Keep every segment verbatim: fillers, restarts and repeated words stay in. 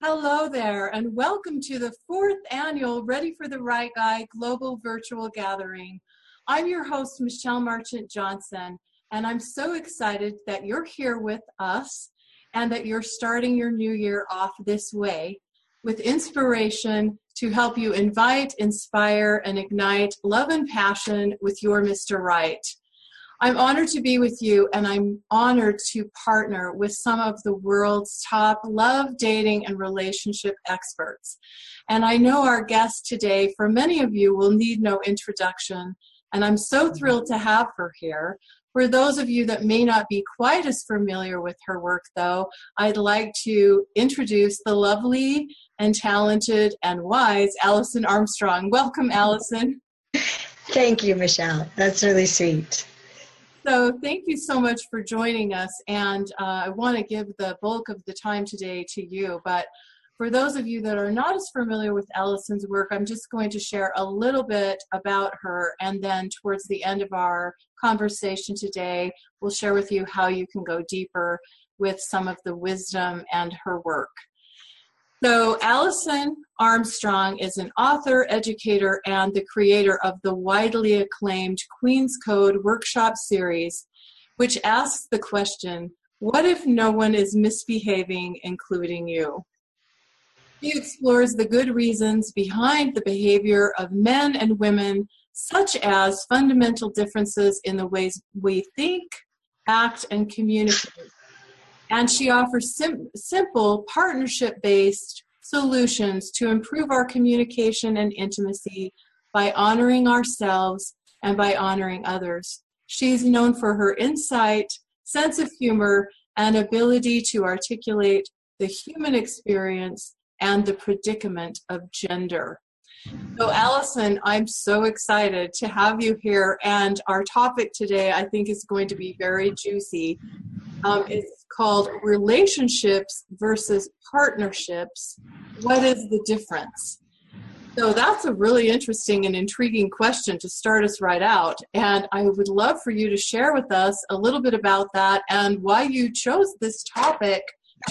Hello there, and welcome to the fourth annual Ready for the Right Guy Global Virtual Gathering. I'm your host, Michelle Marchant Johnson, and I'm so excited that you're here with us and that you're starting your new year off this way with inspiration to help you invite, inspire, and ignite love and passion with your Mister Right. I'm honored to be with you, and I'm honored to partner with some of the world's top love, dating, and relationship experts. And I know our guest today, for many of you, will need no introduction, and I'm so thrilled to have her here. For those of you that may not be quite as familiar with her work, though, I'd like to introduce the lovely and talented and wise Allison Armstrong. Welcome, Allison. Thank you, Michelle. That's really sweet. So thank you so much for joining us, and uh, I want to give the bulk of the time today to you, but for those of you that are not as familiar with Allison's work, I'm just going to share a little bit about her, and then towards the end of our conversation today, we'll share with you how you can go deeper with some of the wisdom and her work. So Allison Armstrong is an author, educator, and the creator of the widely acclaimed Queen's Code workshop series, which asks the question, what if no one is misbehaving, including you? She explores the good reasons behind the behavior of men and women, such as fundamental differences in the ways we think, act, and communicate. And she offers sim- simple partnership-based solutions to improve our communication and intimacy by honoring ourselves and by honoring others. She's known for her insight, sense of humor, and ability to articulate the human experience and the predicament of gender. So Allison, I'm so excited to have you here, and our topic today I think is going to be very juicy. Um, it's called Relationships versus Partnerships. What is the difference? So that's a really interesting and intriguing question to start us right out. And I would love for you to share with us a little bit about that and why you chose this topic.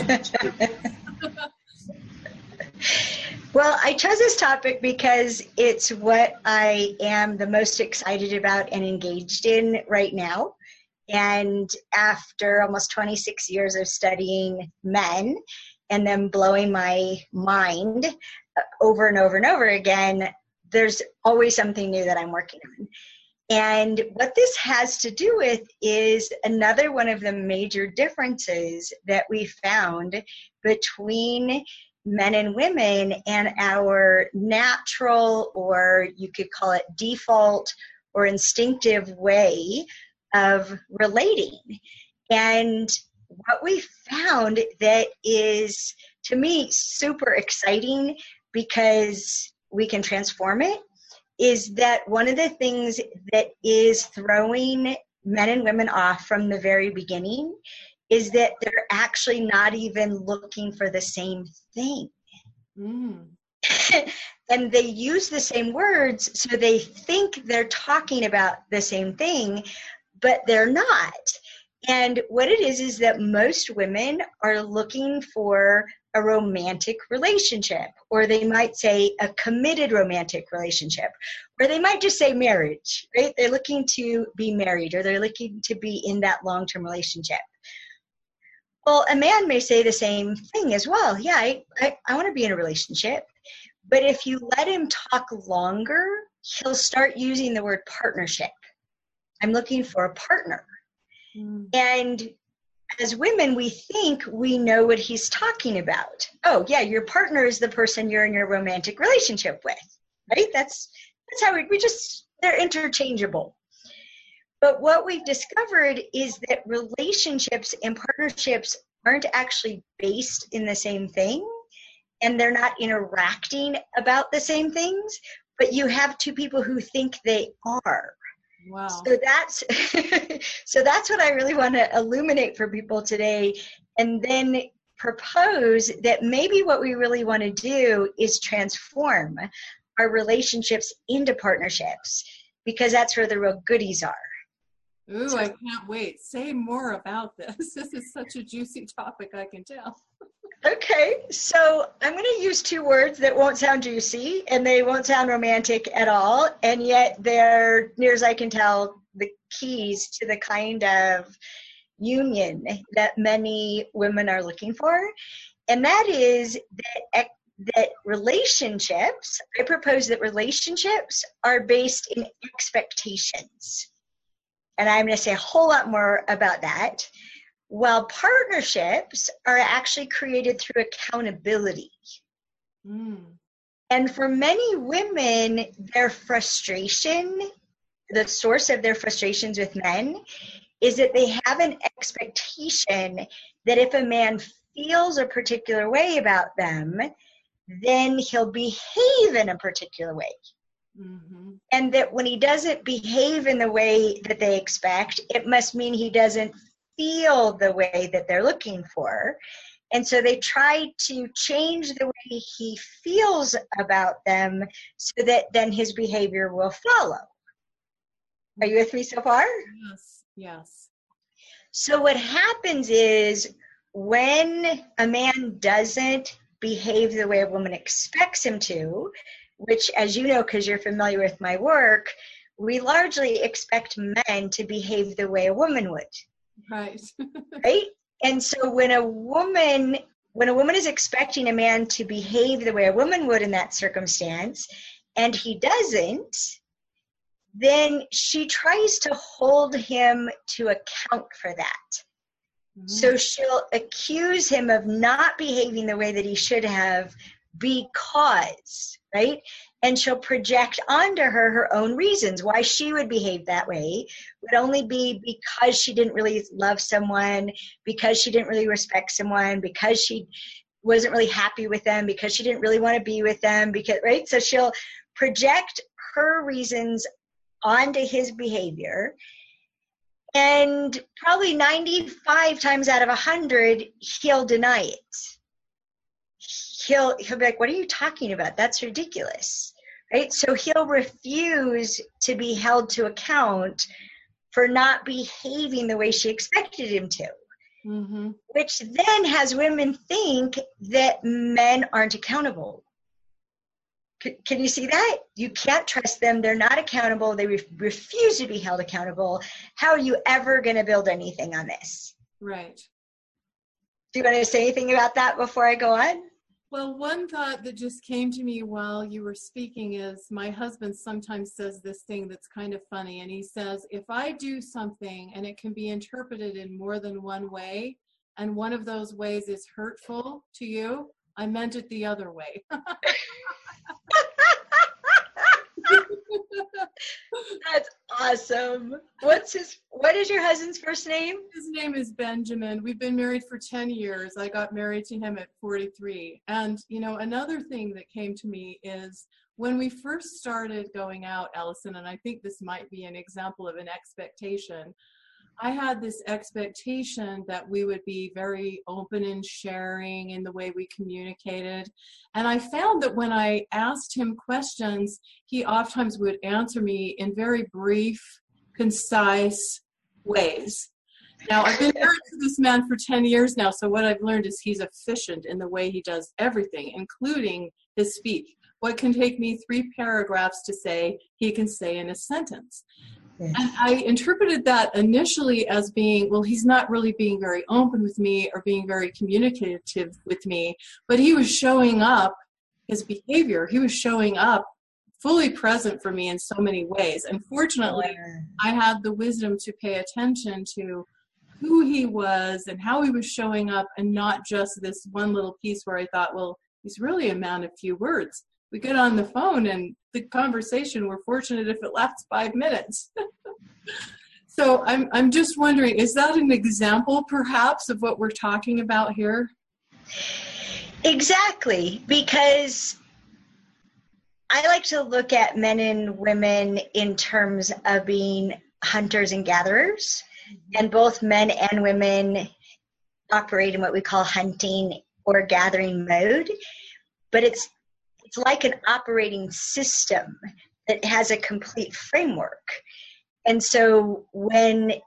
Well, I chose this topic because it's what I am the most excited about and engaged in right now. And after almost twenty-six years of studying men and then blowing my mind over and over and over again, there's always something new that I'm working on. And what this has to do with is another one of the major differences that we found between men and women and our natural, or you could call it default or instinctive way of relating. And what we found that is, to me, super exciting because we can transform it, is that one of the things that is throwing men and women off from the very beginning is that they're actually not even looking for the same thing. Mm. And they use the same words, so they think they're talking about the same thing, but they're not. And what it is is that most women are looking for a romantic relationship, or they might say a committed romantic relationship, or they might just say marriage, right? They're looking to be married, or they're looking to be in that long-term relationship. Well, a man may say the same thing as well. Yeah, I, I, I want to be in a relationship. But if you let him talk longer, he'll start using the word partnership. I'm looking for a partner. Mm. And as women, we think we know what he's talking about. Oh, yeah, your partner is the person you're in your romantic relationship with, right? That's that's how we, we just, they're interchangeable. But what we've discovered is that relationships and partnerships aren't actually based in the same thing, and they're not interacting about the same things, but you have two people who think they are. Wow. So that's so that's what I really want to illuminate for people today, and then propose that maybe what we really want to do is transform our relationships into partnerships, because that's where the real goodies are. Ooh, so, I can't wait. Say more about this. This is such a juicy topic, I can tell. Okay, so I'm going to use two words that won't sound juicy and they won't sound romantic at all, and yet they're, near as I can tell, the keys to the kind of union that many women are looking for. And that is that, that relationships, I propose that relationships are based in expectations. And I'm going to say a whole lot more about that. While partnerships are actually created through accountability. Mm. And for many women, their frustration, the source of their frustrations with men, is that they have an expectation that if a man feels a particular way about them, then he'll behave in a particular way. Mm-hmm. And that when he doesn't behave in the way that they expect, it must mean he doesn't feel the way that they're looking for. And so they try to change the way he feels about them so that then his behavior will follow. Are you with me so far? Yes, yes. So what happens is when a man doesn't behave the way a woman expects him to, which, as you know, because you're familiar with my work, we largely expect men to behave the way a woman would. Right. Right? And so when a woman when a woman is expecting a man to behave the way a woman would in that circumstance, and he doesn't, then she tries to hold him to account for that. Mm-hmm. So she'll accuse him of not behaving the way that he should have because, right? And she'll project onto her her own reasons why she would behave that way. Would only be because she didn't really love someone, because she didn't really respect someone, because she wasn't really happy with them, because she didn't really want to be with them, because, right? So she'll project her reasons onto his behavior. And probably ninety-five times out of one hundred, he'll deny it. He'll, he'll be like, what are you talking about? That's ridiculous, right? So he'll refuse to be held to account for not behaving the way she expected him to, mm-hmm. which then has women think that men aren't accountable. C- can you see that? You can't trust them. They're not accountable. They re- refuse to be held accountable. How are you ever going to build anything on this? Right. Do you want to say anything about that before I go on? Well, one thought that just came to me while you were speaking is my husband sometimes says this thing that's kind of funny. And he says, if I do something and it can be interpreted in more than one way, and one of those ways is hurtful to you, I meant it the other way. That's awesome. What's his, what is your husband's first name? His name is Benjamin. We've been married for ten years. I got married to him at forty-three. And, you know, another thing that came to me is when we first started going out, Allison, and I think this might be an example of an expectation, I had this expectation that we would be very open and sharing in the way we communicated. And I found that when I asked him questions, he oftentimes would answer me in very brief, concise ways. Now, I've been married to this man for ten years now, so what I've learned is he's efficient in the way he does everything, including his speech. What can take me three paragraphs to say, he can say in a sentence. And I interpreted that initially as being, well, he's not really being very open with me or being very communicative with me, but he was showing up, his behavior, he was showing up fully present for me in so many ways. And fortunately, I had the wisdom to pay attention to who he was and how he was showing up, and not just this one little piece where I thought, well, he's really a man of few words. We get on the phone and the conversation, we're fortunate if it lasts five minutes. So I'm I'm just wondering, is that an example perhaps of what we're talking about here? Exactly, because I like to look at men and women in terms of being hunters and gatherers, and both men and women operate in what we call hunting or gathering mode, but it's It's like an operating system that has a complete framework. And so when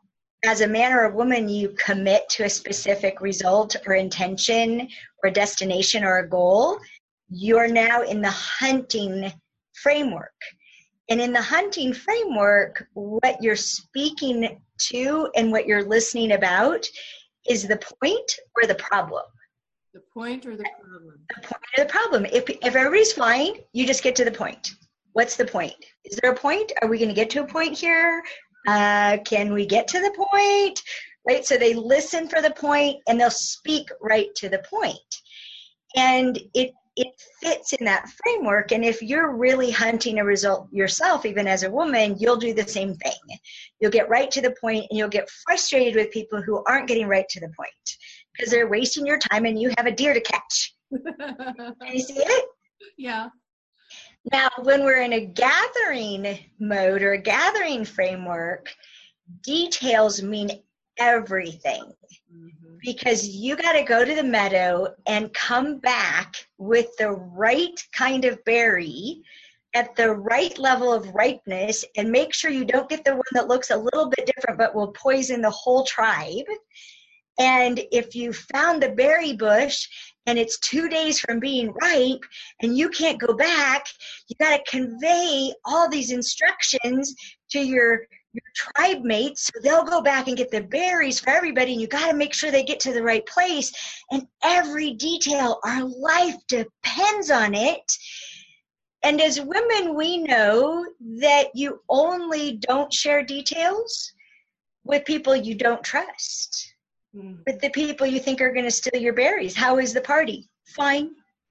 as a man or a woman, you commit to a specific result or intention or destination or a goal, you're now in the hunting framework. And in the hunting framework, what you're speaking to and what you're listening about is the point or the problem. The point or the problem? The point or the problem. If, if everybody's flying, you just get to the point. What's the point? Is there a point? Are we going to get to a point here? Uh, can we get to the point? Right? So they listen for the point and they'll speak right to the point. And it it fits in that framework. And if you're really hunting a result yourself, even as a woman, you'll do the same thing. You'll get right to the point and you'll get frustrated with people who aren't getting right to the point because they're wasting your time and you have a deer to catch. Can you see it? Yeah. Now, when we're in a gathering mode or a gathering framework, details mean everything. Mm-hmm. Because you got to go to the meadow and come back with the right kind of berry at the right level of ripeness and make sure you don't get the one that looks a little bit different but will poison the whole tribe. And if you found the berry bush and it's two days from being ripe and you can't go back, you got to convey all these instructions to your, your tribe mates so they'll go back and get the berries for everybody, and you got to make sure they get to the right place. And every detail, our life depends on it. And as women, we know that you only don't share details with people you don't trust. With the people you think are going to steal your berries. How is the party? Fine.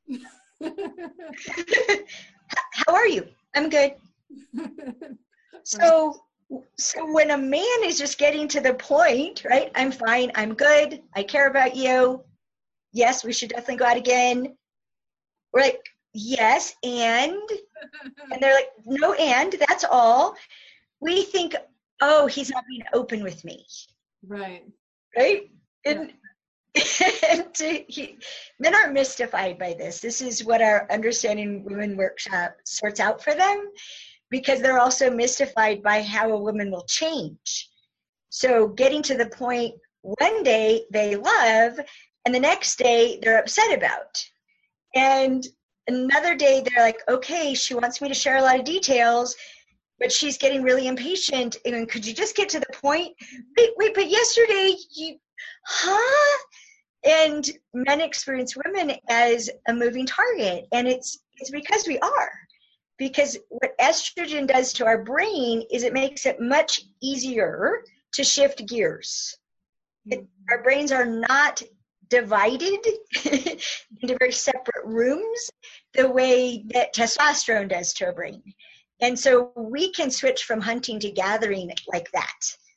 How are you? I'm good. So, so when a man is just getting to the point, right? I'm fine. I'm good. I care about you. Yes, we should definitely go out again. We're like, yes, and? And they're like, no, and, that's all. We think, oh, he's not being open with me. Right. Right? And, and to, he, men are mystified by this. This is what our Understanding Women workshop sorts out for them, because they're also mystified by how a woman will change. So getting to the point one day they love, and the next day they're upset about. And another day they're like, okay, she wants me to share a lot of details, but she's getting really impatient. And could you just get to the point? Wait, wait, but yesterday you, huh? And men experience women as a moving target. And it's it's because we are. Because what estrogen does to our brain is it makes it much easier to shift gears. It, our brains are not divided into very separate rooms the way that testosterone does to a brain. And so we can switch from hunting to gathering like that.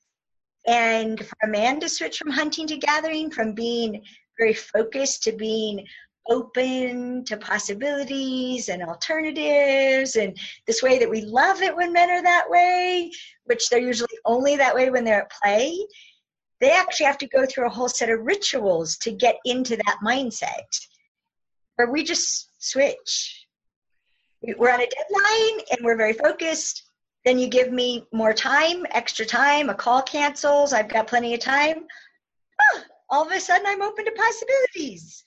And for a man to switch from hunting to gathering, from being very focused to being open to possibilities and alternatives, and this way that we love it when men are that way, which they're usually only that way when they're at play, they actually have to go through a whole set of rituals to get into that mindset, where we just switch. We're on a deadline and we're very focused. Then you give me more time, extra time, a call cancels, I've got plenty of time. Oh, all of a sudden I'm open to possibilities.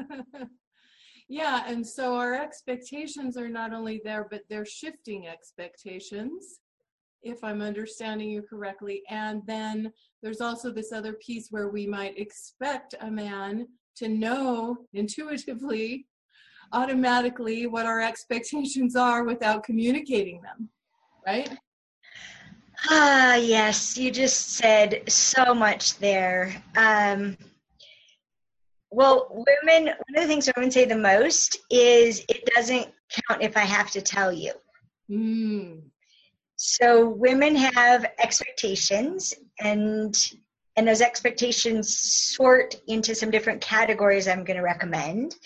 Yeah, and so our expectations are not only there, but they're shifting expectations, if I'm understanding you correctly. And then there's also this other piece where we might expect a man to know intuitively, automatically, what our expectations are without communicating them, right? Ah, yes, you just said so much there. Um, well, women, one of the things women say the most is, it doesn't count if I have to tell you. Mm. So women have expectations, and and those expectations sort into some different categories I'm going to recommend.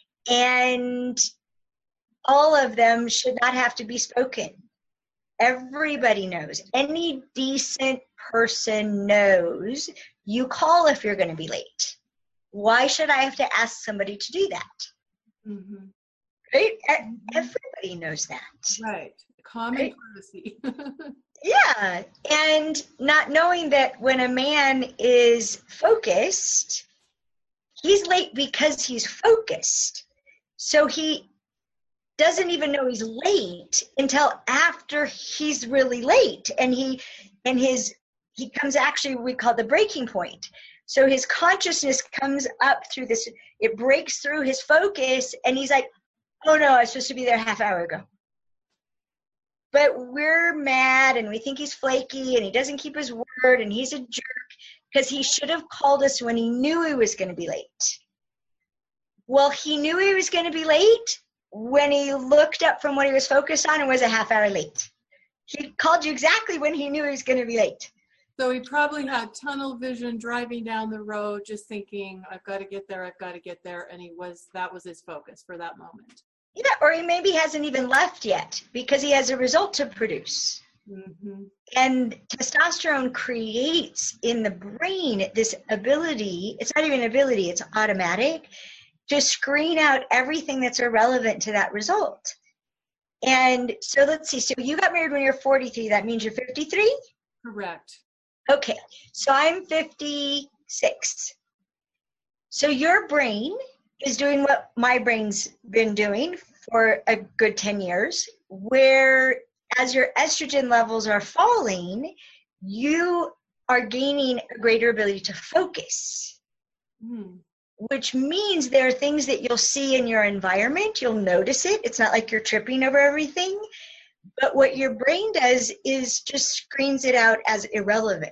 And all of them should not have to be spoken. Everybody knows. Any decent person knows you call if you're going to be late. Why should I have to ask somebody to do that? Mm-hmm. Right? Everybody knows that. Right. common right? courtesy. Yeah. And not knowing that when a man is focused, he's late because he's focused. So he doesn't even know he's late until after he's really late. And he and his he comes actually we call the breaking point. So his consciousness comes up through this, it breaks through his focus, and he's like, oh no, I was supposed to be there a half hour ago. But we're mad and we think he's flaky and he doesn't keep his word and he's a jerk because he should have called us when he knew he was going to be late. Well, he knew he was going to be late when he looked up from what he was focused on and was a half hour late. He called you exactly when he knew he was going to be late. So he probably had tunnel vision driving down the road, just thinking, I've got to get there, I've got to get there. And he was, that was his focus for that moment. Yeah, or he maybe hasn't even left yet because he has a result to produce. Mm-hmm. And testosterone creates in the brain this ability, it's not even ability, it's automatic, to screen out everything that's irrelevant to that result. And so let's see, so you got married when you're forty-three, that means you're fifty-three? Correct. Okay, so I'm fifty-six. So your brain is doing what my brain's been doing for a good ten years, where as your estrogen levels are falling, you are gaining a greater ability to focus, Mm. which means there are things that you'll see in your environment. You'll notice it. It's not like you're tripping over everything. But what your brain does is just screens it out as irrelevant.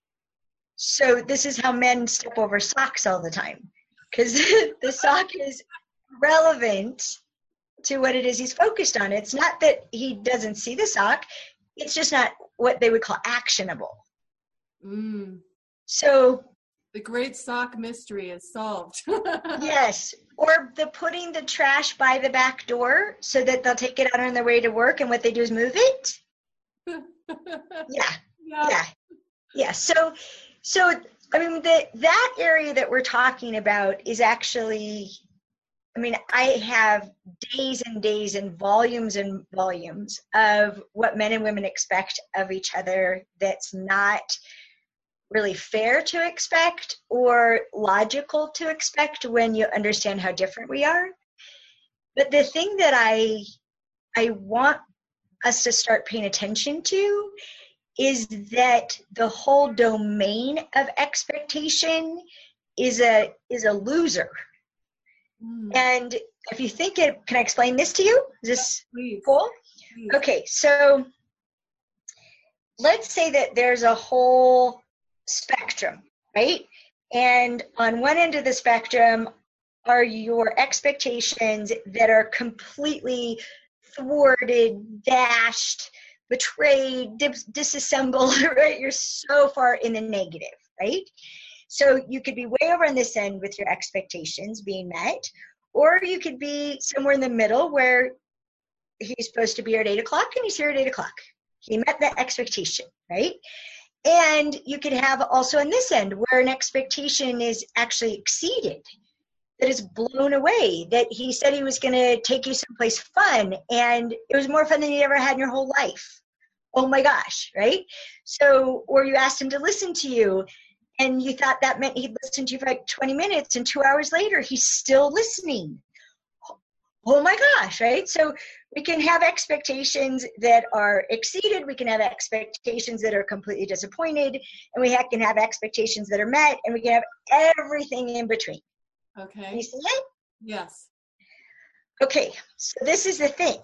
So this is how men step over socks all the time, because the sock is relevant to what it is he's focused on. It's not that he doesn't see the sock. It's just not what they would call actionable. Mm. So The great sock mystery is solved. yes, or the putting the trash by the back door so that they'll take it out on their way to work, and what they do is move it. Yeah, Yeah. yeah, yeah. So, so I mean, the that area that we're talking about is actually, I mean, I have days and days and volumes and volumes of what men and women expect of each other that's not really fair to expect or logical to expect when you understand how different we are. But the thing that I I want us to start paying attention to is that the whole domain of expectation is a is a loser. Mm. And if you think it, can I explain this to you? Is this Please. cool? Please. Okay, so let's say that there's a whole spectrum, right? And on one end of the spectrum are your expectations that are completely thwarted, dashed, betrayed, dis- disassembled, right? You're so far in the negative, right? So you could be way over on this end with your expectations being met, or you could be somewhere in the middle where he's supposed to be here at eight o'clock and he's here at eight o'clock. He met that expectation, right? And you could have also on this end where an expectation is actually exceeded, that is blown away, that he said he was going to take you someplace fun and it was more fun than you ever had in your whole life. Oh my gosh, right? So, or you asked him to listen to you and you thought that meant he'd listen to you for like twenty minutes and two hours later he's still listening. Oh my gosh, right? So we can have expectations that are exceeded, we can have expectations that are completely disappointed, and we can have expectations that are met, and we can have everything in between. Okay. You see it? Yes. Okay, so this is the thing.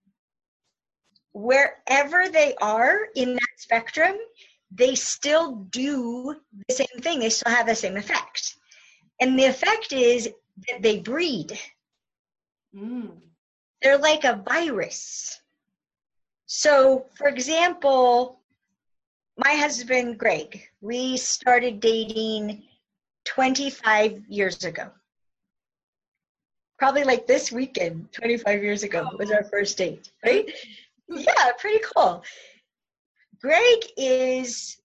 Wherever they are in that spectrum, they still do the same thing. They still have the same effect. And the effect is that they breed. Mm. They're like a virus. So, for example, my husband, Greg, we started dating twenty-five years ago. Probably like this weekend, twenty-five years ago was our first date, right? Yeah, pretty cool. Greg is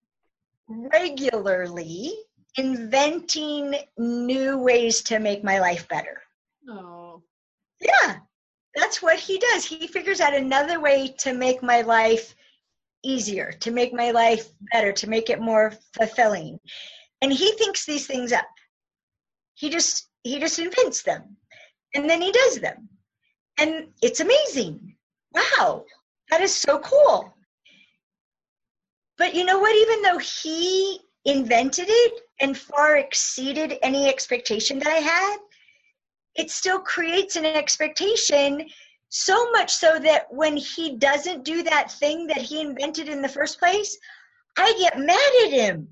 regularly inventing new ways to make my life better. Oh. Yeah, that's that's what he does. He figures out another way to make my life easier, to make my life better, to make it more fulfilling. And he thinks these things up. He just he just invents them. And then he does them. And it's amazing. Wow, that is so cool. But you know what? Even though he invented it and far exceeded any expectation that I had, it still creates an expectation, so much so that when he doesn't do that thing that he invented in the first place, I get mad at him.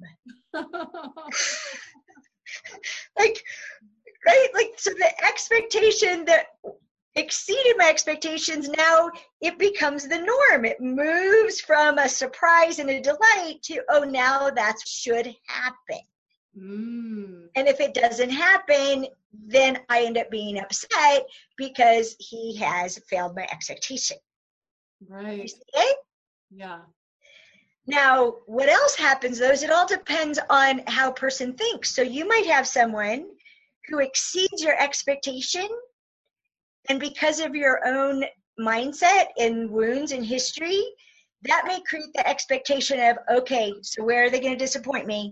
Like, right? Like, so the expectation that exceeded my expectations, now it becomes the norm. It moves from a surprise and a delight to, oh, now that should happen. Mm. And if it doesn't happen, then I end up being upset because he has failed my expectation. Right. You see it? Yeah. Now, what else happens, though, is it all depends on how a person thinks. So you might have someone who exceeds your expectation, and because of your own mindset and wounds and history, that may create the expectation of, okay, so where are they going to disappoint me?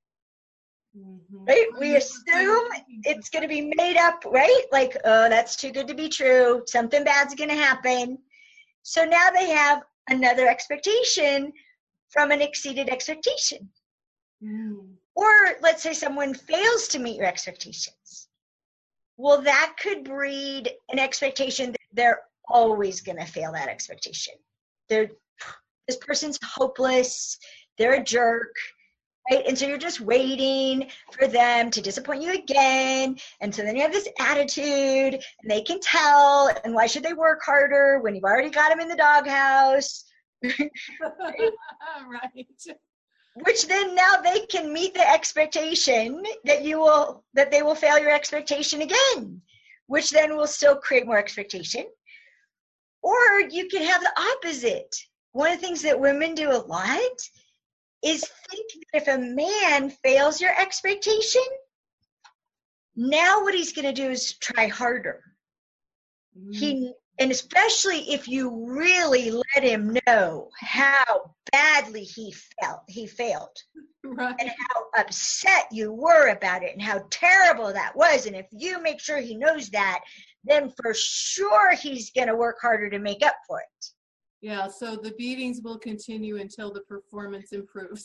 Mm-hmm. Right? We assume it's going to be made up, right? Like, oh, that's too good to be true. Something bad's going to happen. So now they have another expectation from an exceeded expectation. Mm. Or let's say someone fails to meet your expectations. Well, that could breed an expectation that they're always going to fail that expectation. They're, this person's hopeless. They're a jerk. Right? And so you're just waiting for them to disappoint you again. And so then you have this attitude, and they can tell, and why should they work harder when you've already got them in the doghouse? Right? Right. Which then now they can meet the expectation that you will, that they will fail your expectation again, which then will still create more expectation. Or you can have the opposite. One of the things that women do a lot is think that if a man fails your expectation, now what he's going to do is try harder. Mm. He, and especially if you really let him know how badly he felt, he failed, right, and how upset you were about it and how terrible that was. And if you make sure he knows that, then for sure he's going to work harder to make up for it. Yeah, so the beatings will continue until the performance improves.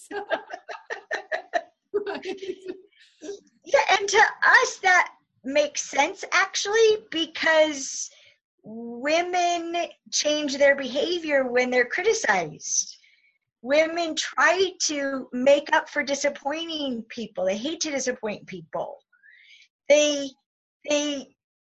Right. Yeah, and to us that makes sense actually, because women change their behavior when they're criticized. Women try to make up for disappointing people. They hate to disappoint people. They they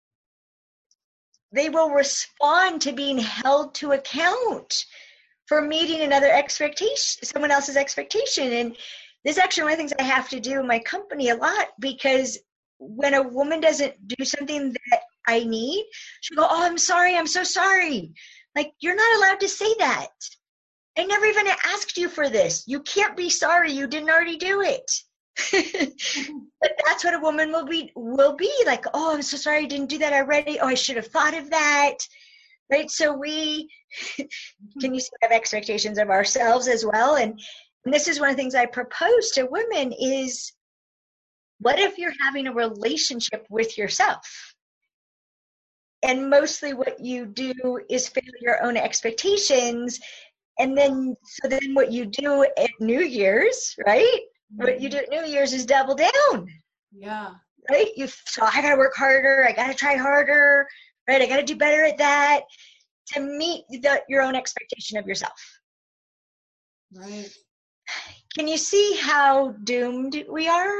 they will respond to being held to account for meeting another expectation, someone else's expectation. And this is actually one of the things I have to do in my company a lot, because when a woman doesn't do something that I need, she'll go, oh, I'm sorry, I'm so sorry. Like, you're not allowed to say that. I never even asked you for this. You can't be sorry, you didn't already do it. But that's what a woman will be will be like, oh, I'm so sorry I didn't do that already. Oh, I should have thought of that. Right? So we can you see we have expectations of ourselves as well. And, and this is one of the things I propose to women is, what if you're having a relationship with yourself? And mostly what you do is fail your own expectations. And then, so then what you do at New Year's, right? What you do at New Year's is double down. Yeah. Right? You so I gotta work harder, I gotta try harder, right? I gotta do better at that to meet the, your own expectation of yourself. Right. Can you see how doomed we are?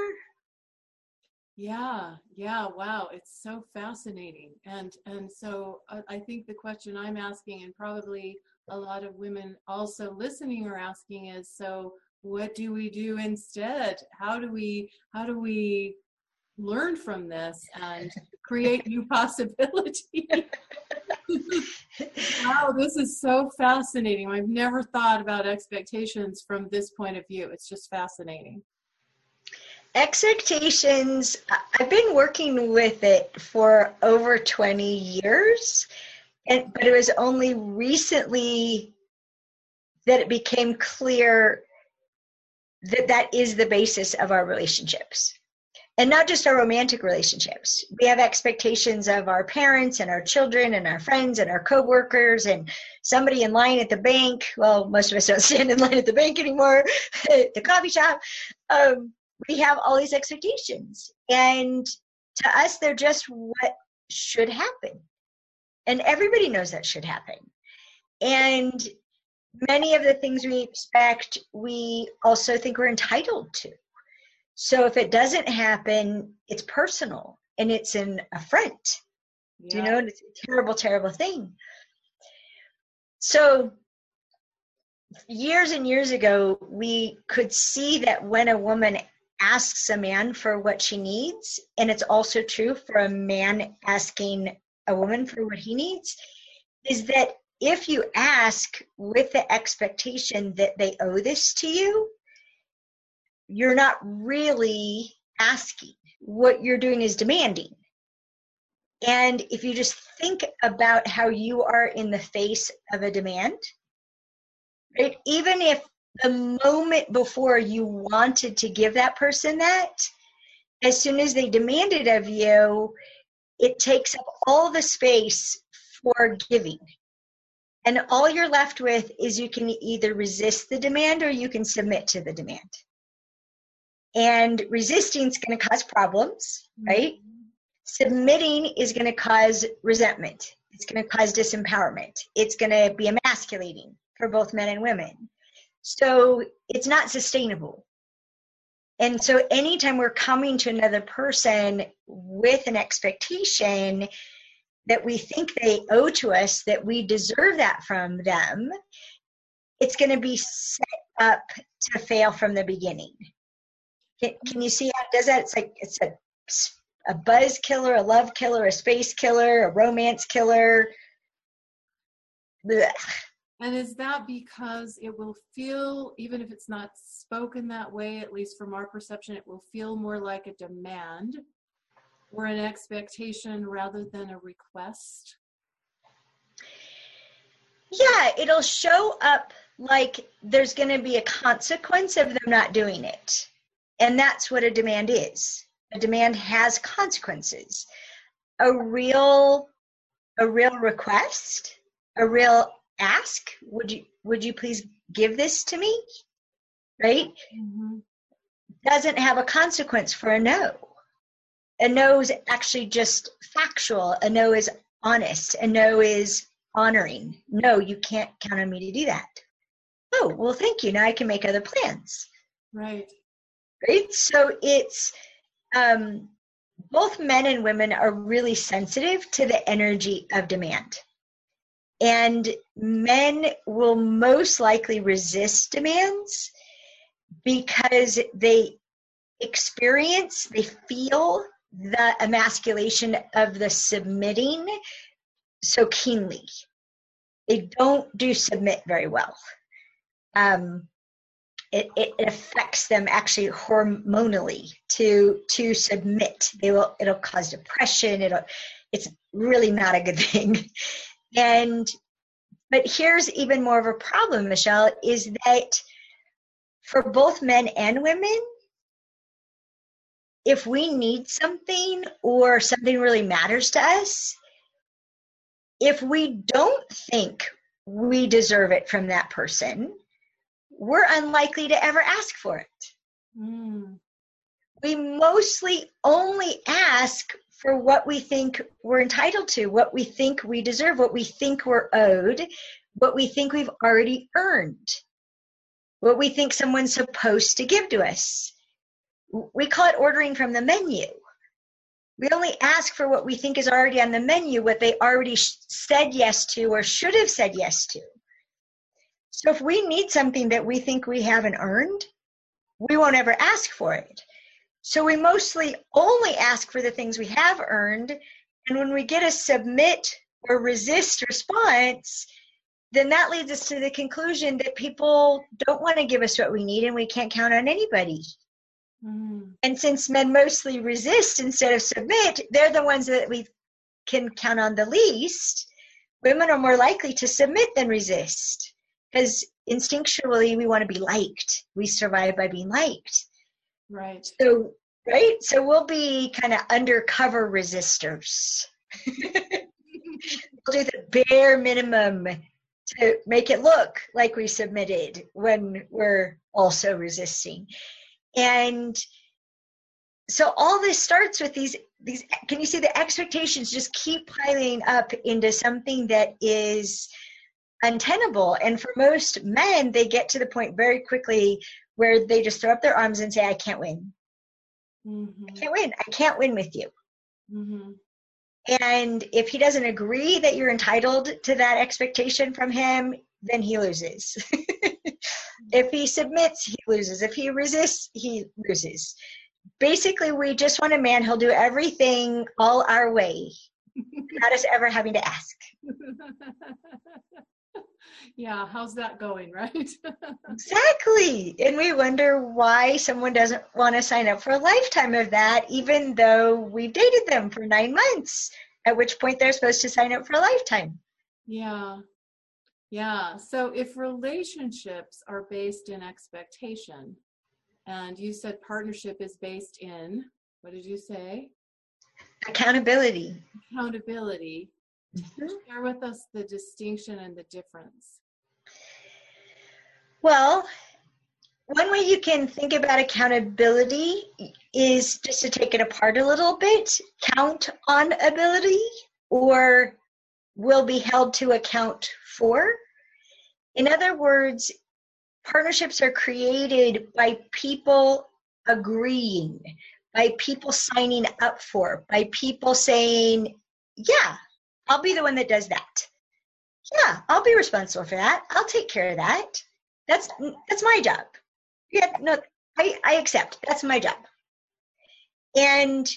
Yeah, yeah, wow, it's so fascinating. And and so I, I think the question I'm asking, and probably a lot of women also listening are asking, is, so what do we do instead? How do we how do we learn from this and create new possibilities? Wow, this is so fascinating. I've never thought about expectations from this point of view. It's just fascinating. Expectations, I've been working with it for over twenty years. And, but it was only recently that it became clear that that is the basis of our relationships. And not just our romantic relationships. We have expectations of our parents and our children and our friends and our coworkers and somebody in line at the bank. Well, most of us don't stand in line at the bank anymore, at the coffee shop. Um, we have all these expectations. And to us, they're just what should happen. And everybody knows that should happen. And many of the things we expect, we also think we're entitled to. So if it doesn't happen, it's personal and it's an affront. Yeah. Do you know? It's a terrible, terrible thing. So years and years ago, we could see that when a woman asks a man for what she needs, and it's also true for a man asking a woman for what he needs, is that if you ask with the expectation that they owe this to you, you're not really asking. What you're doing is demanding. And if you just think about how you are in the face of a demand, right? Even if the moment before you wanted to give that person that, as soon as they demand it of you, it takes up all the space for giving. And all you're left with is you can either resist the demand or you can submit to the demand. And resisting is going to cause problems, right? Mm-hmm. Submitting is going to cause resentment. It's going to cause disempowerment. It's going to be emasculating for both men and women. So it's not sustainable. And so anytime we're coming to another person with an expectation that we think they owe to us, that we deserve that from them, it's going to be set up to fail from the beginning. Can, can you see how it does that? It's like it's a, a buzz killer, a love killer, a space killer, a romance killer. Blech. And is that because it will feel, even if it's not spoken that way, at least from our perception, it will feel more like a demand or an expectation rather than a request? Yeah, it'll show up like there's going to be a consequence of them not doing it. And that's what a demand is. A demand has consequences. A real, a real request, a real ask, would you would you please give this to me? Right? Mm-hmm. Doesn't have a consequence for a no. A no is actually just factual. A no is honest. A no is honoring. No, you can't count on me to do that. Oh, well, thank you. Now I can make other plans. Right. Right? So it's um, both men and women are really sensitive to the energy of demand. And men will most likely resist demands because they experience, they feel the emasculation of the submitting so keenly. They don't do submit very well. Um, It, it affects them actually hormonally to to submit. They will. It'll cause depression. It'll. It's really not a good thing. And but here's even more of a problem, Michelle, is that for both men and women, if we need something or something really matters to us, if we don't think we deserve it from that person, we're unlikely to ever ask for it. Mm. We mostly only ask for what we think we're entitled to, what we think we deserve, what we think we're owed, what we think we've already earned, what we think someone's supposed to give to us. We call it ordering from the menu. We only ask for what we think is already on the menu, what they already said yes to or should have said yes to. So if we need something that we think we haven't earned, we won't ever ask for it. So we mostly only ask for the things we have earned. And when we get a submit or resist response, then that leads us to the conclusion that people don't want to give us what we need and we can't count on anybody. Mm. And since men mostly resist instead of submit, they're the ones that we can count on the least. women are more likely to submit than resist, because instinctually we want to be liked. We survive by being liked. Right. So, right? So we'll be kind of undercover resistors. We'll do the bare minimum to make it look like we submitted when we're also resisting. And so all this starts with these, these, can you see the expectations just keep piling up into something that is untenable? And for most men, they get to the point very quickly where they just throw up their arms and say, I can't win. Mm-hmm. I can't win. I can't win with you. Mm-hmm. And if he doesn't agree that you're entitled to that expectation from him, then he loses. If he submits, he loses. If he resists, he loses. Basically, we just want a man who'll do everything all our way, without us ever having to ask. Yeah, how's that going, right? Exactly. And we wonder why someone doesn't want to sign up for a lifetime of that, even though we've dated them for nine months, at which point they're supposed to sign up for a lifetime. Yeah. Yeah. So if relationships are based in expectation, and you said partnership is based in, what did you say? Accountability. Accountability. Mm-hmm. Share with us the distinction and the difference. Well, one way you can think about accountability is just to take it apart a little bit. Count on ability, or will be held to account for. In other words, partnerships are created by people agreeing, by people signing up for, by people saying, yeah, I'll be the one that does that. Yeah, I'll be responsible for that. I'll take care of that. That's that's my job. Yeah, no, I, I accept. That's my job. And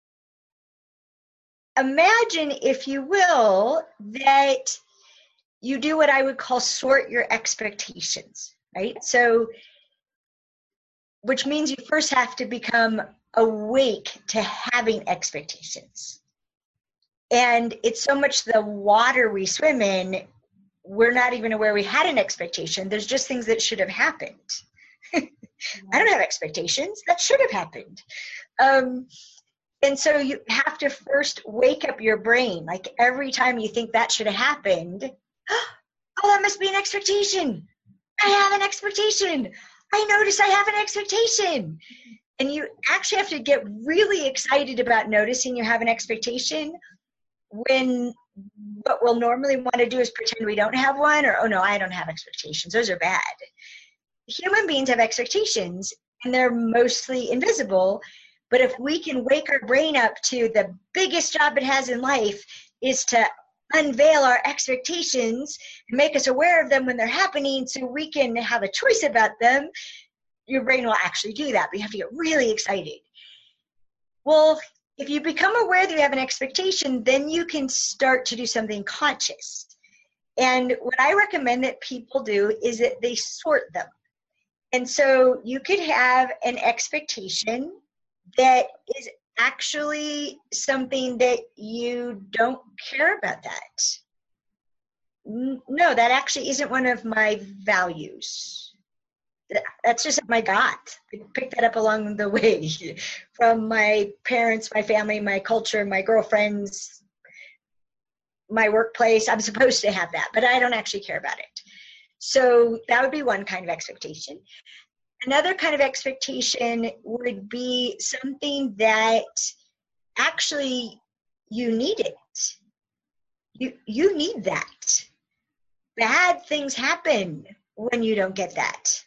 imagine, if you will, that you do what I would call sort your expectations, right? So, which means you first have to become awake to having expectations. And it's so much the water we swim in, we're not even aware we had an expectation. There's just things that should have happened. I don't have expectations. That should have happened. Um, and so you have to first wake up your brain. Like every time you think that should have happened, oh, that must be an expectation. I have an expectation. I notice I have an expectation. And you actually have to get really excited about noticing you have an expectation, when what we'll normally want to do is pretend we don't have one, or, oh no, I don't have expectations. Those are bad. Human beings have expectations, and they're mostly invisible. But if we can wake our brain up to the biggest job it has in life is to unveil our expectations and make us aware of them when they're happening so we can have a choice about them, your brain will actually do that. But you have to get really excited. Well, if you become aware that you have an expectation, then you can start to do something conscious. And what I recommend that people do is that they sort them. And so you could have an expectation that is actually something that you don't care about that. No, that actually isn't one of my values. That's just my God. I picked that up along the way from my parents, my family, my culture, my girlfriends, my workplace. I'm supposed to have that, but I don't actually care about it. So that would be one kind of expectation. Another kind of expectation would be something that actually you need it. You, you need that. Bad things happen when you don't get that.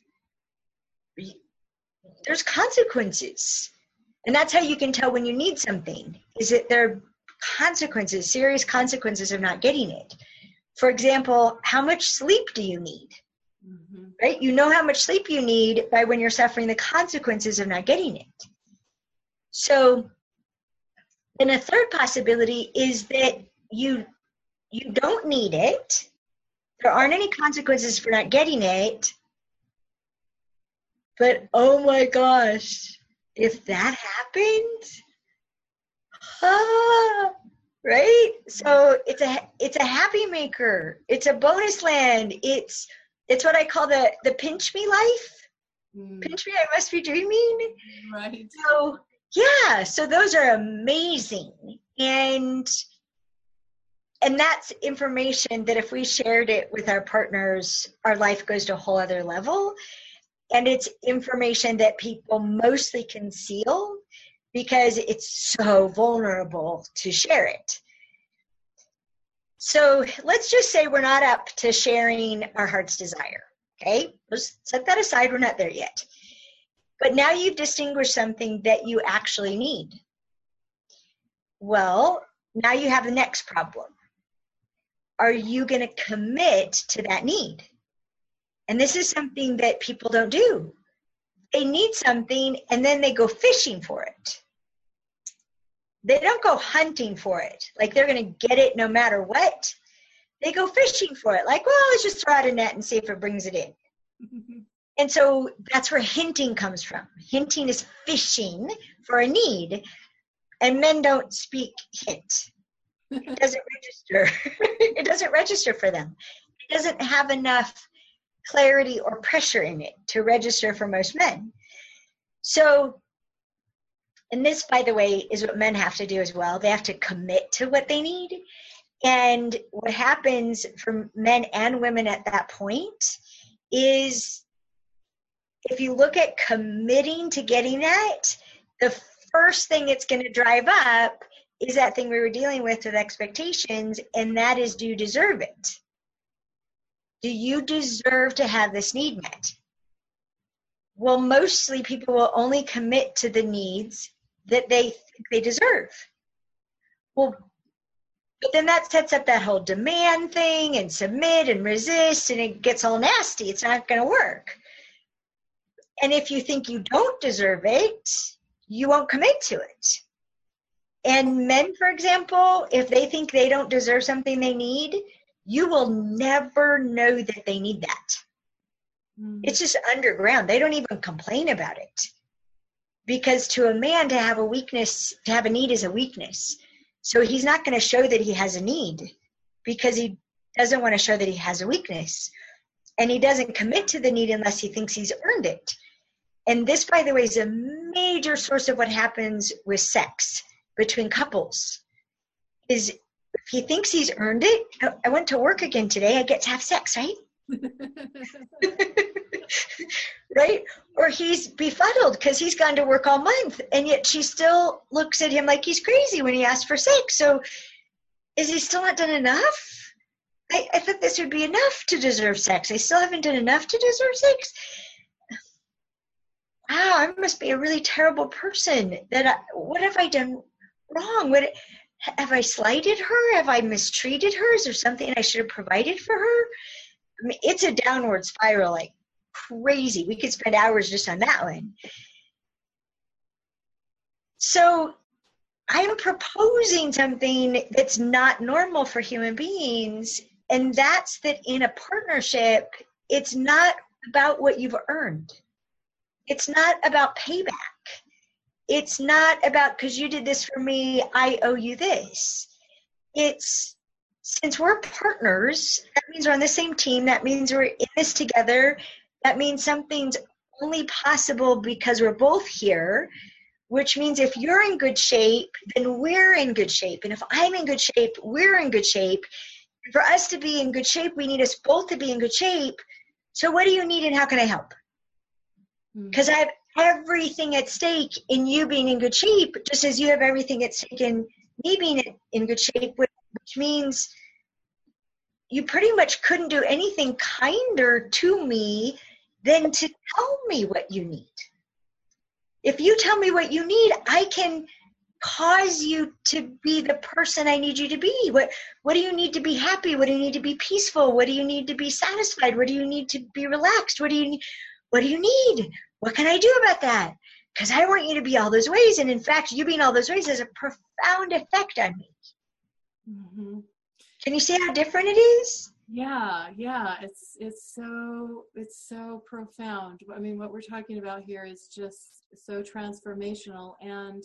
There's consequences. And that's how you can tell when you need something, is that there are consequences, serious consequences of not getting it. For example, how much sleep do you need? Mm-hmm. Right? You know how much sleep you need by when you're suffering the consequences of not getting it. So then a third possibility is that you you don't need it. There aren't any consequences for not getting it. But oh my gosh, if that happened, ah, right? So it's a it's a happy maker. It's a bonus land. It's it's what I call the the pinch me life. Mm. Pinch me, I must be dreaming. Right. So yeah, so those are amazing. And and that's information that if we shared it with our partners, our life goes to a whole other level. And it's information that people mostly conceal because it's so vulnerable to share it. So let's just say we're not up to sharing our heart's desire. Okay, let's set that aside. We're not there yet. But now you've distinguished something that you actually need. Well, now you have the next problem. Are you going to commit to that need? And this is something that people don't do. They need something and then they go fishing for it. They don't go hunting for it. Like they're going to get it no matter what. They go fishing for it. Like, well, let's just throw out a net and see if it brings it in. And so that's where hinting comes from. Hinting is fishing for a need. And men don't speak hint. It doesn't register. It doesn't register for them. It doesn't have enough clarity or pressure in it to register for most men. So, and this, by the way, is what men have to do as well. They have to commit to what they need. And what happens for men and women at that point is if you look at committing to getting that, the first thing it's going to drive up is that thing we were dealing with with expectations, and that is, do you deserve it? Do you deserve to have this need met? Well, mostly people will only commit to the needs that they think they deserve. Well, but then that sets up that whole demand thing and submit and resist, and it gets all nasty. It's not going to work. And if you think you don't deserve it, you won't commit to it. And men, for example, if they think they don't deserve something they need, you will never know that they need that. Mm-hmm. It's just underground. They don't even complain about it. Because to a man, to have a weakness, to have a need is a weakness. So he's not going to show that he has a need because he doesn't want to show that he has a weakness. And he doesn't commit to the need unless he thinks he's earned it. And this, by the way, is a major source of what happens with sex between couples. Is if he thinks he's earned it, I went to work again today, I get to have sex, right? Right? Or he's befuddled because he's gone to work all month, and yet she still looks at him like he's crazy when he asks for sex. So is he still not done enough? I, I thought this would be enough to deserve sex. I still haven't done enough to deserve sex? Wow, I must be a really terrible person. That I, what have I done wrong? What have I slighted her? Have I mistreated her? Is there something I should have provided for her? I mean, it's a downward spiral like crazy. We could spend hours just on that one. So I'm proposing something that's not normal for human beings, and that's that in a partnership, it's not about what you've earned. It's not about payback. It's not about, because you did this for me, I owe you this. It's, since we're partners, that means we're on the same team. That means we're in this together. That means something's only possible because we're both here, which means if you're in good shape, then we're in good shape. And if I'm in good shape, we're in good shape. And for us to be in good shape, we need us both to be in good shape. So what do you need and how can I help? Because I have everything at stake in you being in good shape, just as you have everything at stake in me being in good shape, which means you pretty much couldn't do anything kinder to me than to tell me what you need. If you tell me what you need, I can cause you to be the person I need you to be. What what do you need to be happy? What do you need to be peaceful? What do you need to be satisfied? What do you need to be relaxed? What do you need? What do you need? What can I do about that? Because I want you to be all those ways. And in fact, you being all those ways has a profound effect on me. Mm-hmm. Can you see how different it is? Yeah, yeah. It's it's so it's so profound. I mean, what we're talking about here is just so transformational. And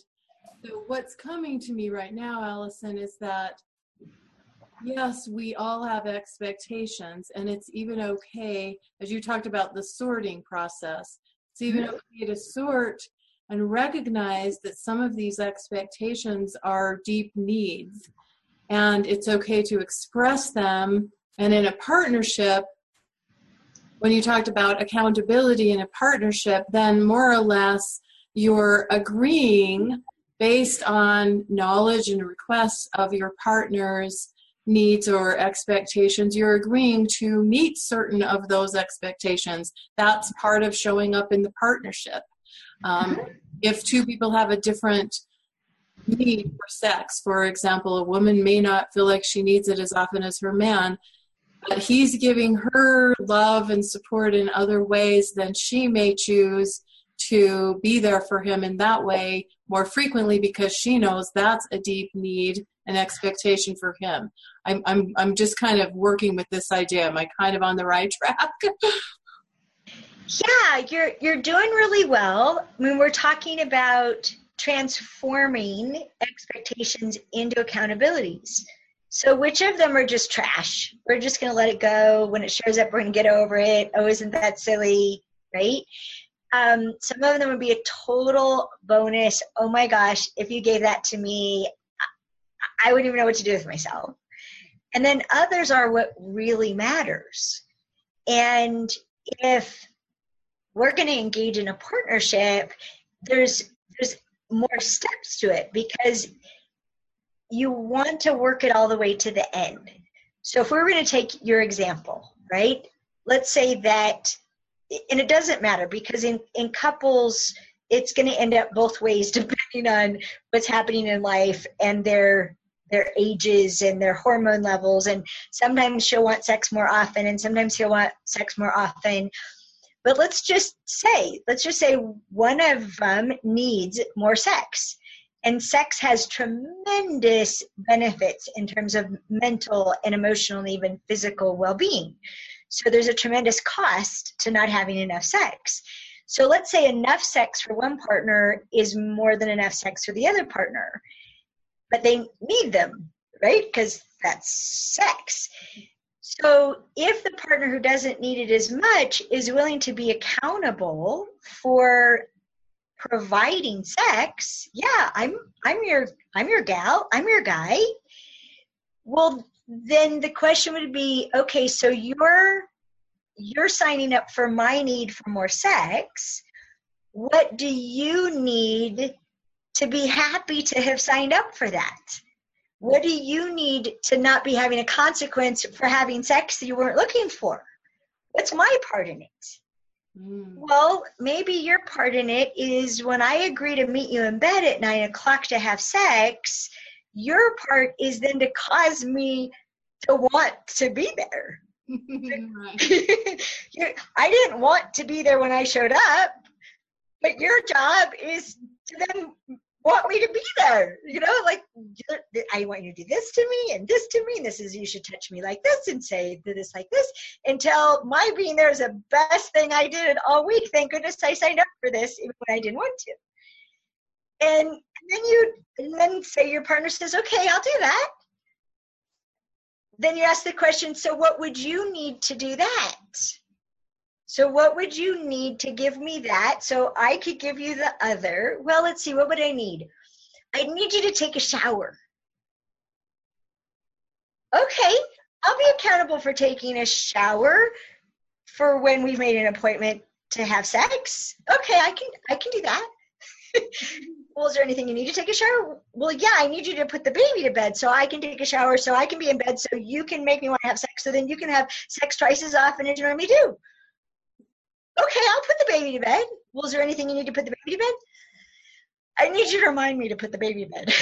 So what's coming to me right now, Allison, is that yes, we all have expectations, and it's even okay, as you talked about the sorting process, it's even Mhm. okay to sort and recognize that some of these expectations are deep needs, and it's okay to express them. And in a partnership, when you talked about accountability in a partnership, then more or less you're agreeing based on knowledge and requests of your partner's needs or expectations. You're agreeing to meet certain of those expectations. That's part of showing up in the partnership. Um, if two people have a different need for sex, for example, a woman may not feel like she needs it as often as her man, but he's giving her love and support in other ways, then she may choose to be there for him in that way more frequently because she knows that's a deep need and expectation for him. I'm I'm I'm just kind of working with this idea. Am I kind of on the right track? Yeah, you're you're doing really well. I mean, we're talking about transforming expectations into accountabilities. So which of them are just trash? We're just going to let it go. When it shows up, we're going to get over it. Oh, isn't that silly, right? Um, some of them would be a total bonus. Oh my gosh, if you gave that to me, I wouldn't even know what to do with myself. And then others are what really matters. And if we're going to engage in a partnership, there's there's more steps to it because you want to work it all the way to the end. So if we're going to take your example, right? Let's say that, and it doesn't matter because in, in couples, it's going to end up both ways depending on what's happening in life and their their ages and their hormone levels. And sometimes she'll want sex more often and sometimes he'll want sex more often. But let's just say, let's just say one of them needs more sex. And sex has tremendous benefits in terms of mental and emotional and even physical well-being. So there's a tremendous cost to not having enough sex. So let's say enough sex for one partner is more than enough sex for the other partner. But they need them, right? Because that's sex. So if the partner who doesn't need it as much is willing to be accountable for providing sex, yeah, I'm I'm your I'm your gal, I'm your guy. Well, then the question would be, okay, so you're you're signing up for my need for more sex. What do you need to be happy to have signed up for that? What do you need to not be having a consequence for having sex that you weren't looking for? What's my part in it? Mm. Well, maybe your part in it is when I agree to meet you in bed at nine o'clock to have sex, your part is then to cause me to want to be there. I didn't want to be there when I showed up, but your job is to then want me to be there, you know, like I want you to do this to me and this to me, and this is, you should touch me like this and say this like this, until my being there is the best thing I did all week. Thank goodness I signed up for this even when I didn't want to. And, and then you, and then say your partner says, okay, I'll do that. Then you ask the question, so what would you need to do that? So what would you need to give me that so I could give you the other? Well, let's see, what would I need? I need you to take a shower. Okay, I'll be accountable for taking a shower for when we've made an appointment to have sex. Okay, I can I can do that. Well, is there anything you need to take a shower? Well, yeah, I need you to put the baby to bed so I can take a shower, so I can be in bed, so you can make me want to have sex, so then you can have sex twice as often as you normally do. Okay, I'll put the baby to bed. Well, is there anything you need to put the baby to bed? I need you to remind me to put the baby to bed.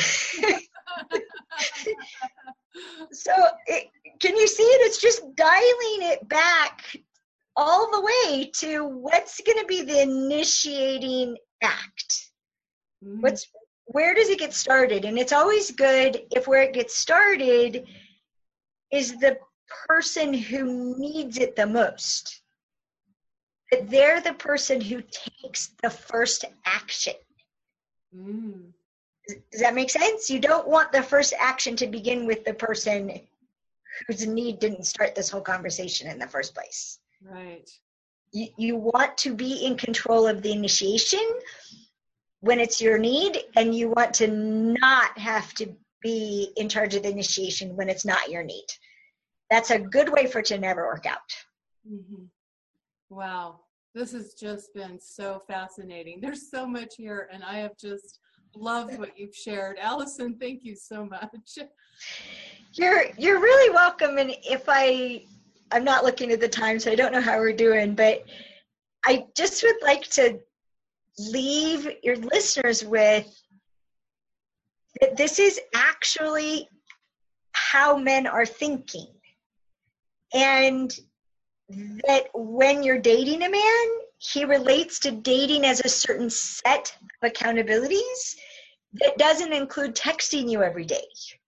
So it, can you see it? It's just dialing it back all the way to what's going to be the initiating act. Mm-hmm. What's where does it get started? And it's always good if where it gets started is the person who needs it the most. That they're the person who takes the first action. Mm. Does that make sense? You don't want the first action to begin with the person whose need didn't start this whole conversation in the first place. Right. You, you want to be in control of the initiation when it's your need, and you want to not have to be in charge of the initiation when it's not your need. That's a good way for it to never work out. Mm-hmm. Wow. This has just been so fascinating. There's so much here, and I have just loved what you've shared. Allison, thank you so much. You're you're really welcome. And if I, I'm not looking at the time, so I don't know how we're doing, but I just would like to leave your listeners with that this is actually how men are thinking. And that when you're dating a man, he relates to dating as a certain set of accountabilities that doesn't include texting you every day.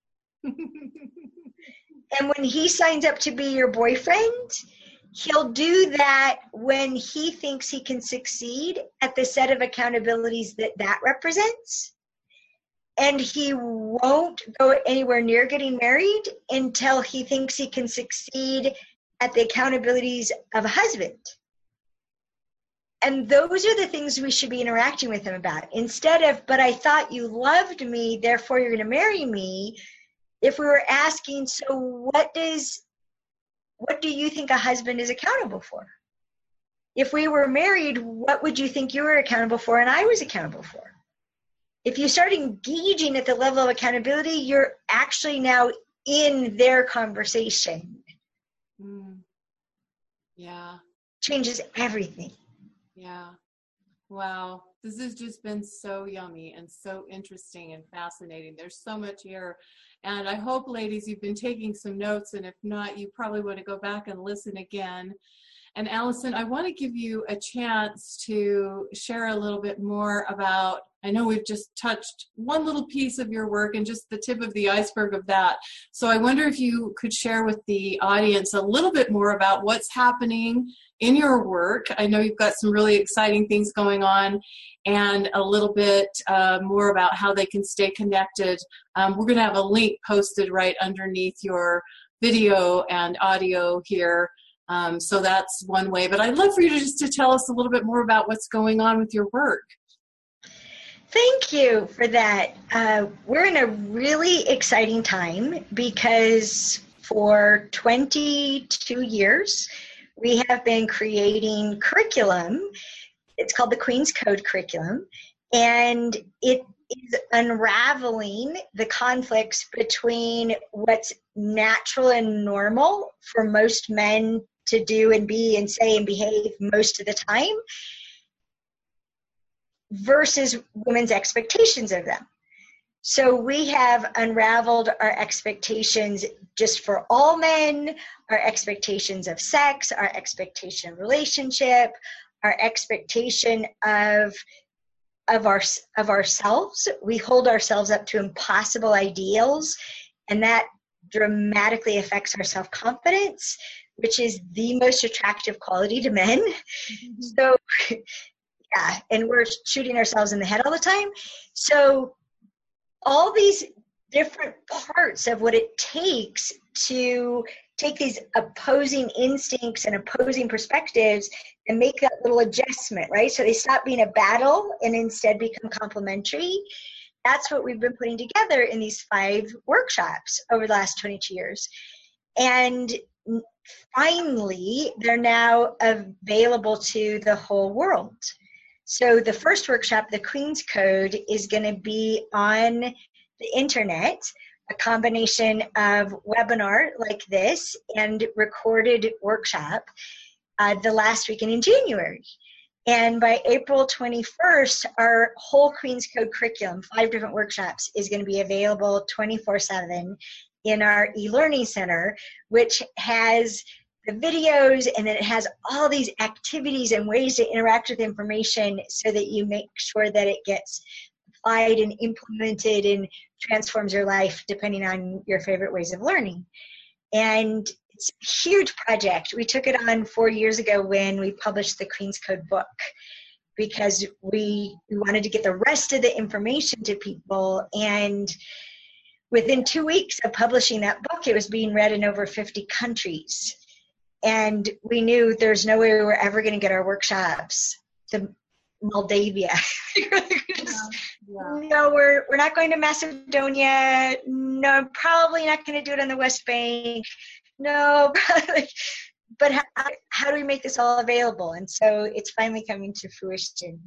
And when he signs up to be your boyfriend, he'll do that when he thinks he can succeed at the set of accountabilities that that represents. And he won't go anywhere near getting married until he thinks he can succeed at the accountabilities of a husband. And those are the things we should be interacting with him about. Instead of, but I thought you loved me, therefore you're going to marry me. If we were asking, so what does, what do you think a husband is accountable for? If we were married, what would you think you were accountable for and I was accountable for? If you start engaging at the level of accountability, you're actually now in their conversation. Mm. Yeah. Changes everything. Yeah. Wow. This has just been so yummy and so interesting and fascinating. There's so much here. And I hope, ladies, you've been taking some notes. And if not, you probably want to go back and listen again. And Allison, I want to give you a chance to share a little bit more about, I know we've just touched one little piece of your work and just the tip of the iceberg of that. So I wonder if you could share with the audience a little bit more about what's happening in your work. I know you've got some really exciting things going on, and a little bit uh, more about how they can stay connected. Um, we're going to have a link posted right underneath your video and audio here. Um, so that's one way, but I'd love for you to just to tell us a little bit more about what's going on with your work. Thank you for that. Uh, we're in a really exciting time because for twenty-two years, we have been creating curriculum. It's called the Queen's Code curriculum, and it is unraveling the conflicts between what's natural and normal for most men to do and be and say and behave most of the time versus women's expectations of them. So we have unraveled our expectations just for all men, our expectations of sex, our expectation of relationship, our expectation of of our of ourselves. We hold ourselves up to impossible ideals, and that dramatically affects our self-confidence, which is the most attractive quality to men. Mm-hmm. So, yeah, and we're shooting ourselves in the head all the time. So all these different parts of what it takes to take these opposing instincts and opposing perspectives and make that little adjustment, right? So they stop being a battle and instead become complementary. That's what we've been putting together in these five workshops over the last twenty-two years. And finally, they're now available to the whole world. So the first workshop, the Queen's Code, is going to be on the internet, a combination of webinar like this and recorded workshop uh, the last weekend in January. And by April twenty-first, our whole Queen's Code curriculum, five different workshops, is going to be available twenty-four seven in our e-learning center, which has the videos, and then it has all these activities and ways to interact with information so that you make sure that it gets applied and implemented and transforms your life depending on your favorite ways of learning. And it's a huge project. We took it on four years ago when we published the Queen's Code book. because we, we wanted to get the rest of the information to people. And within two weeks of publishing that book, it was being read in over fifty countries. And we knew there's no way we were ever going to get our workshops to Moldavia. Just, yeah. Yeah. No, we're, we're not going to Macedonia. No, I'm probably not going to do it on the West Bank. No, probably. But how, how do we make this all available? And so it's finally coming to fruition.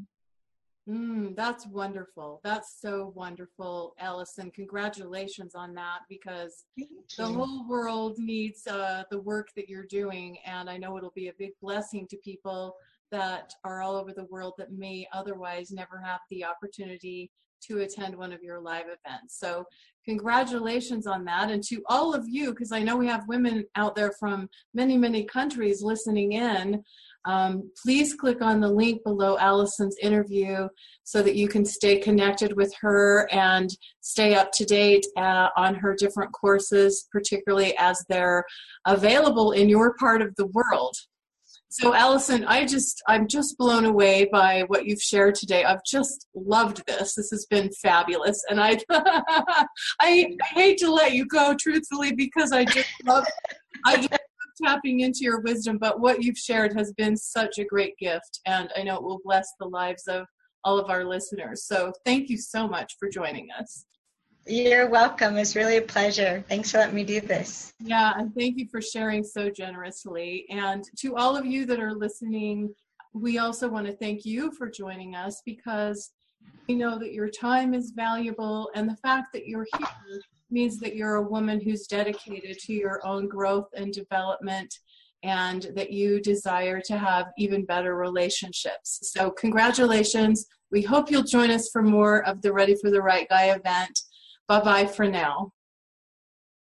Mm, that's wonderful. That's so wonderful, Allison. Congratulations on that, because the whole world needs uh, the work that you're doing. And I know it'll be a big blessing to people that are all over the world that may otherwise never have the opportunity to attend one of your live events. So congratulations on that. And to all of you, because I know we have women out there from many, many countries listening in, um, please click on the link below Allison's interview so that you can stay connected with her and stay up to date uh, on her different courses, particularly as they're available in your part of the world. So Allison, I just, I'm just blown away by what you've shared today. I've just loved this. This has been fabulous. And I, I, I hate to let you go, truthfully, because I just love, I just love tapping into your wisdom, but what you've shared has been such a great gift. And I know it will bless the lives of all of our listeners. So thank you so much for joining us. You're welcome. It's really a pleasure. Thanks for letting me do this. Yeah, and thank you for sharing so generously. And to all of you that are listening, we also want to thank you for joining us, because we know that your time is valuable, and the fact that you're here means that you're a woman who's dedicated to your own growth and development, and that you desire to have even better relationships. So congratulations. We hope you'll join us for more of the Ready for the Right Guy event. Bye-bye for now.